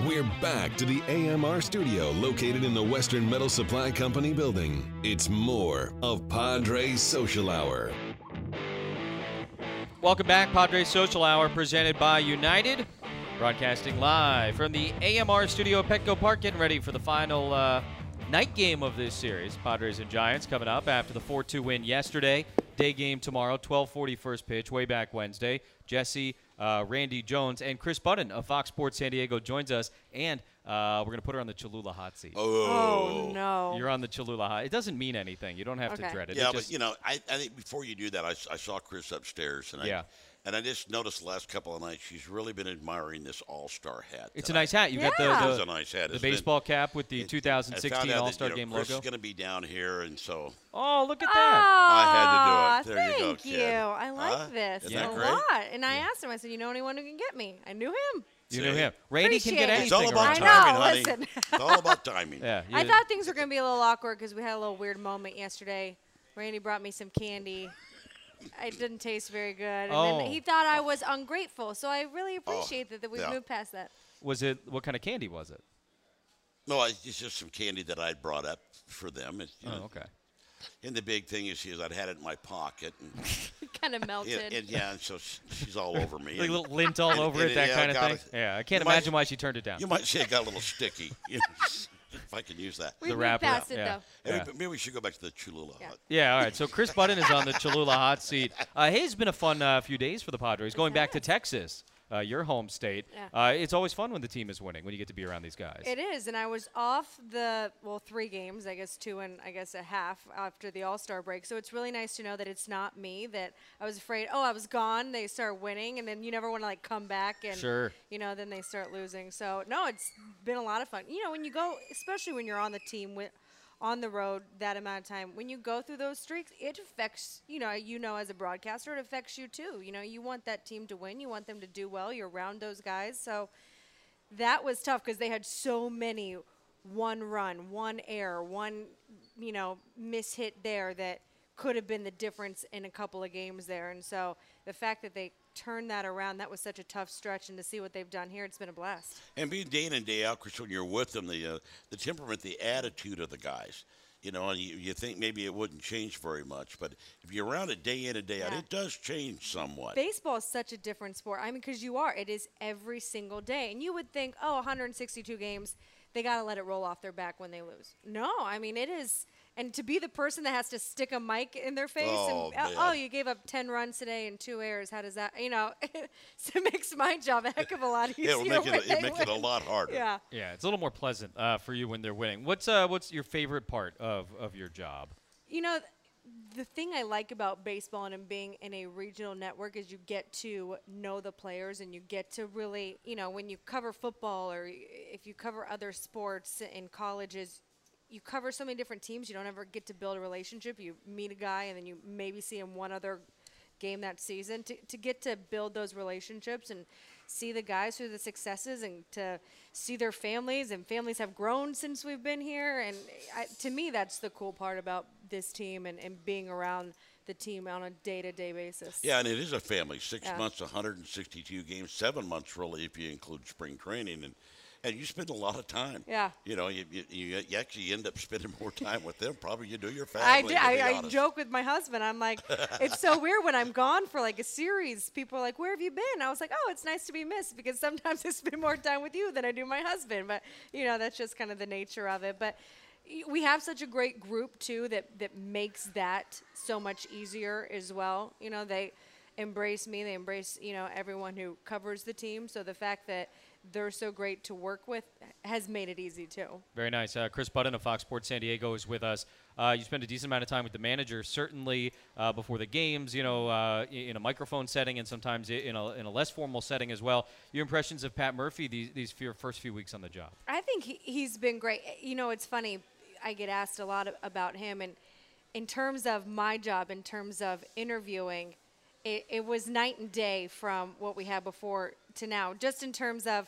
We're back to the AMR studio located in the Western Metal Supply Company building. It's more of Padres Social Hour. Welcome back, Padres Social Hour presented by United. Broadcasting live from the AMR studio at Petco Park, getting ready for the final night game of this series. Padres and Giants coming up after the 4-2 win yesterday. Day game tomorrow, 12:40 first pitch, way back Wednesday. Jesse, Randy Jones, and Chris Budden of Fox Sports San Diego joins us, and we're going to put her on the Cholula hot seat. Oh, no. You're on the Cholula hot. It doesn't mean anything. You don't have to dread it. Yeah, it just, but, you know, I think before you do that, I saw Chris upstairs, and I just noticed the last couple of nights she's really been admiring this All-Star hat. It's a nice hat. You got It's a nice hat. the baseball cap with the 2016 All-Star that, Game Chris logo. is going to be down here, and so Oh, look at that. I had to do it. There you go, Thank kid. you. I like this Isn't that a great? lot. And I asked him, I said, you know anyone who can get me? I knew him. You knew him. Randy can get anything. It's all about around. timing, I know, honey. listen. It's all about timing. Yeah, I thought things were going to be a little awkward because we had a little weird moment yesterday. Randy brought me some candy. It didn't taste very good. And then he thought I was ungrateful. So I really appreciate that we've moved past that. Was it, what kind of candy was it? No, it's just some candy that I brought up for them. It's, okay. And the big thing is I'd had it in my pocket. And, It kind of melted. and so she's all over me. Like a little lint all over it, that kind of thing? Yeah, I can't imagine why she turned it down. You might say it got a little sticky. If I can use that. We moved past it, though. Maybe we should go back to the Cholula hut. Yeah, all right. So Chris Budden is on the Cholula hot seat. Hey, it's been a fun few days for the Padres. Going back to Texas, your home state. Yeah. It's always fun when the team is winning, when you get to be around these guys. It is, and I was off the 3 games, I guess 2 and I guess a half after the All-Star break. So it's really nice to know that it's not me, that I was afraid, I was gone, they start winning, and then you never want to like come back and then they start losing. So no, it's been a lot of fun. You know, when you go, especially when you're on the team on the road that amount of time, when you go through those streaks, it affects, as a broadcaster, it affects you too. You know, you want that team to win. You want them to do well. You're around those guys. So that was tough because they had so many one run, one error, one, mishit there that could have been the difference in a couple of games there. And so the fact that they turned that around, that was such a tough stretch, and to see what they've done here, it's been a blast. And being day in and day out, Chris, when you're with them, the temperament, the attitude of the guys, and you think maybe it wouldn't change very much, but if you're around it day in and day out, it does change somewhat. Baseball is such a different sport. I mean, because it is every single day, and you would think, 162 games, they got to let it roll off their back when they lose. No, I mean, it is. And to be the person that has to stick a mic in their face you gave up 10 runs today and 2 errors. How does that, so it makes my job a heck of a lot easier. It'll make it a lot harder. Yeah. Yeah, it's a little more pleasant for you when they're winning. What's your favorite part of your job? The thing I like about baseball and being in a regional network is you get to know the players, and you get to really, when you cover football or if you cover other sports in colleges, you cover so many different teams, you don't ever get to build a relationship. You meet a guy, and then you maybe see him one other game that season. To get to build those relationships and see the guys through the successes, and to see their families, and families have grown since we've been here. And to me, that's the cool part about this team and being around the team on a day-to-day basis. Yeah, and it is a family. 6 months, 162 games, 7 months really if you include spring training. And you spend a lot of time. Yeah. You actually end up spending more time with them probably you do your family. I joke with my husband. I'm like, it's so weird when I'm gone for like a series. People are like, where have you been? I was like, it's nice to be missed, because sometimes I spend more time with you than I do my husband. But, that's just kind of the nature of it. But we have such a great group, too, that makes that so much easier as well. They embrace me. They embrace, everyone who covers the team. So the fact that they're so great to work with has made it easy, too. Very nice. Chris Budden of Fox Sports San Diego is with us. You spend a decent amount of time with the manager, certainly before the games, in a microphone setting, and sometimes in a less formal setting as well. Your impressions of Pat Murphy these first few weeks on the job? I think he's been great. It's funny. I get asked a lot about him, and in terms of my job, in terms of interviewing, it was night and day from what we had before to now, just in terms of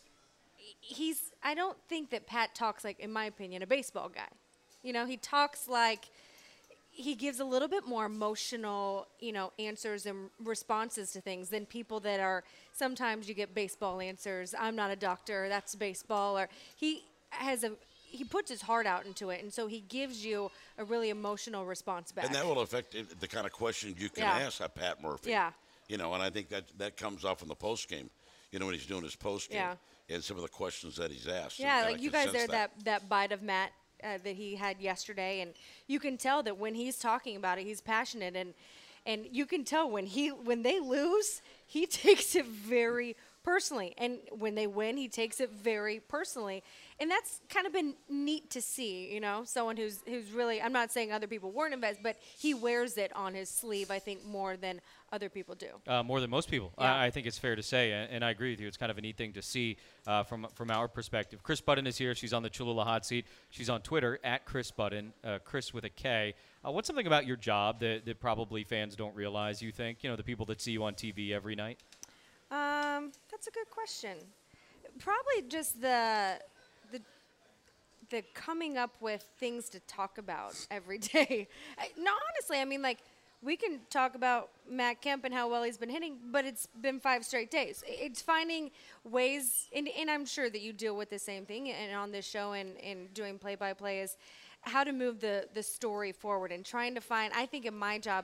I don't think that Pat talks like, in my opinion, a baseball guy. He talks like he gives a little bit more emotional, answers and responses to things than people that are, sometimes you get baseball answers. I'm not a doctor, that's baseball. Or he puts his heart out into it, and so he gives you a really emotional response back. And that will affect the kind of questions you can ask Pat Murphy. Yeah. And I think that comes off in the post game. When he's doing his post game and some of the questions that he's asked. Yeah, like you guys there, that bite of Matt that he had yesterday, and you can tell that when he's talking about it, he's passionate, and you can tell when they lose, he takes it very personally, and when they win, he takes it very personally, and that's kind of been neat to see. Someone who's really, I'm not saying other people weren't invested, but he wears it on his sleeve, I think, more than other people do. More than most people. Yeah. I think it's fair to say, and I agree with you. It's kind of a neat thing to see from our perspective. Chris Budden is here. She's on the Cholula hot seat. She's on Twitter at Chris Budden, Chris with a K. What's something about your job that probably fans don't realize, you think? The people that see you on TV every night? That's a good question. Probably just the coming up with things to talk about every day. No, honestly, I mean, like, we can talk about Matt Kemp and how well he's been hitting, but it's been 5 straight days. It's finding ways, and I'm sure that you deal with the same thing and on this show and doing play-by-play, is how to move the story forward and trying to find, I think in my job,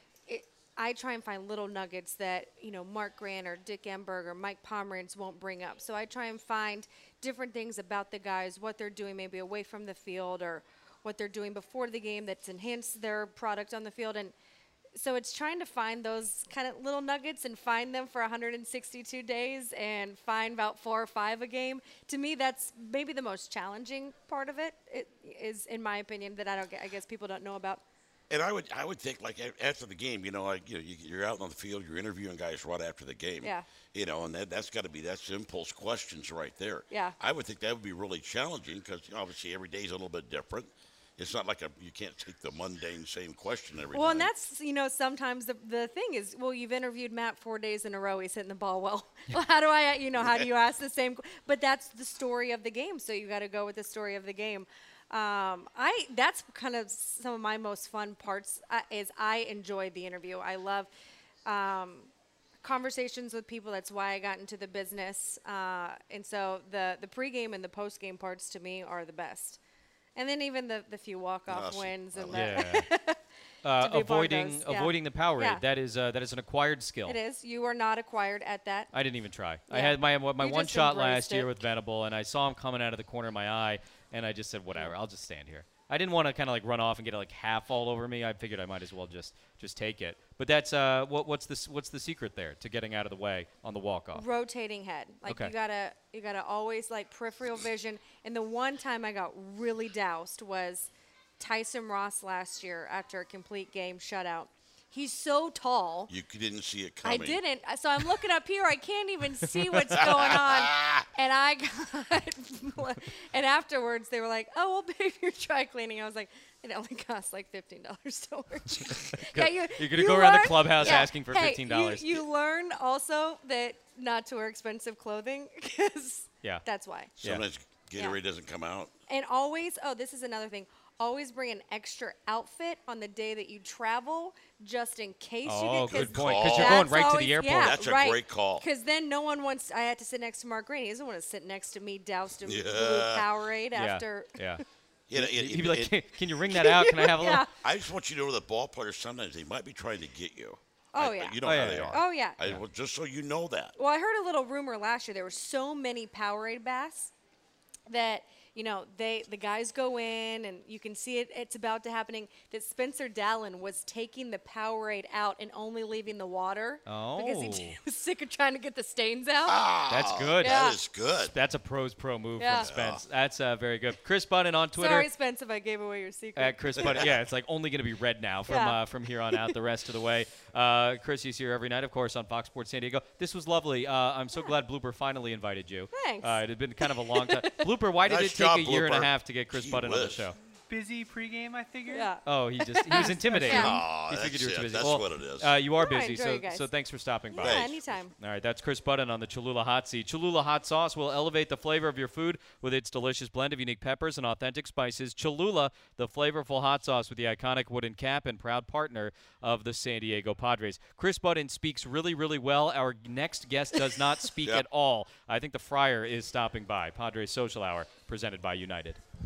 I try and find little nuggets that, Mark Grant or Dick Enberg or Mike Pomerantz won't bring up. So I try and find different things about the guys, what they're doing maybe away from the field or what they're doing before the game that's enhanced their product on the field. And so it's trying to find those kind of little nuggets and find them for 162 days and find about 4 or 5 a game. To me, that's maybe the most challenging part of it. It is, in my opinion, that I guess people don't know about. And I would think, like, after the game, you're out on the field, you're interviewing guys right after the game. Yeah. And that's got to be, that's impulse questions right there. Yeah. I would think that would be really challenging because, obviously, every day is a little bit different. It's not like you can't take the mundane same question every time. Well, and that's, sometimes the thing is, you've interviewed Matt 4 days in a row. He's hitting the ball well. Well, how do you ask the same? But that's the story of the game, so you got to go with the story of the game. That's kind of some of my most fun parts is I enjoy the interview. I love conversations with people. That's why I got into the business. And so the pregame and the postgame parts to me are the best. And then even the few walk-off wins and avoiding the Powerade. Yeah. That is an acquired skill. It is. You are not acquired at that. I didn't even try. Yeah. I had my one just shot embraced last year it. with Venable, and I saw him coming out of the corner of my eye, and I just said, whatever, I'll just stand here. I didn't want to kind of like run off and get it like half all over me. I figured I might as well just take it. But that's what's the secret there to getting out of the way on the walk-off? Rotating head. Like Okay. you gotta always like peripheral vision. And the one time I got really doused was Tyson Ross last year after a complete game shutout. He's so tall. You didn't see it coming. I didn't. So I'm looking up here. I can't even see what's going on. And I got, and afterwards they were like, "Oh, we'll pay for your dry cleaning." I was like, "It only costs like $15 to wear." You're gonna go around the clubhouse asking for $15. You learn also that not to wear expensive clothing because that's why. Sometimes Gatorade doesn't come out. And always, this is another thing. Always bring an extra outfit on the day that you travel, just in case you get. Good point. Because you're going right to the airport. Yeah, That's a great call. Because then no one wants. I had to sit next to Mark Green. He doesn't want to sit next to me, doused in blue Powerade after. Yeah. He'd be like, "Can you ring that out? Can I have a little?" I just want you to know that ball players sometimes they might be trying to get you. Oh, yeah. You know how they are. Oh, yeah. Well, just so you know that. Well, I heard a little rumor last year. There were so many Powerade baths that. The guys go in, and you can see it's about to happening, that Spencer Dallin was taking the Powerade out and only leaving the water. Oh. Because he was sick of trying to get the stains out. That's good. Yeah. That is good. That's a pro's pro move Yeah. from Spence. That's very good. Chris Budden on Twitter. Sorry, Spence, if I gave away your secret. At Chris Budden. Yeah, it's like only going to be red now from here on out the rest of the way. Chris is here every night, of course, on Fox Sports San Diego. This was lovely. I'm so glad Blooper finally invited you. Thanks. It had been kind of a long time. Blooper, why did Nice it take job, a year and a Blooper. half to get Chris Gee Budden on the whiz. show? busy pregame, I figured. Yeah. Oh, he was intimidated. Oh, He figured that's you were too it. busy. That's Well, what it is. You are No, I busy, enjoy so you guys. thanks for stopping by. Yeah, Thanks. anytime. All right, that's Chris Budden on the Cholula Hot Seat. Cholula Hot Sauce will elevate the flavor of your food with its delicious blend of unique peppers and authentic spices. Cholula, the flavorful hot sauce with the iconic wooden cap and proud partner of the San Diego Padres. Chris Budden speaks really, really well. Our next guest does not speak Yep. at all. I think the Friar is stopping by. Padres Social Hour, presented by United.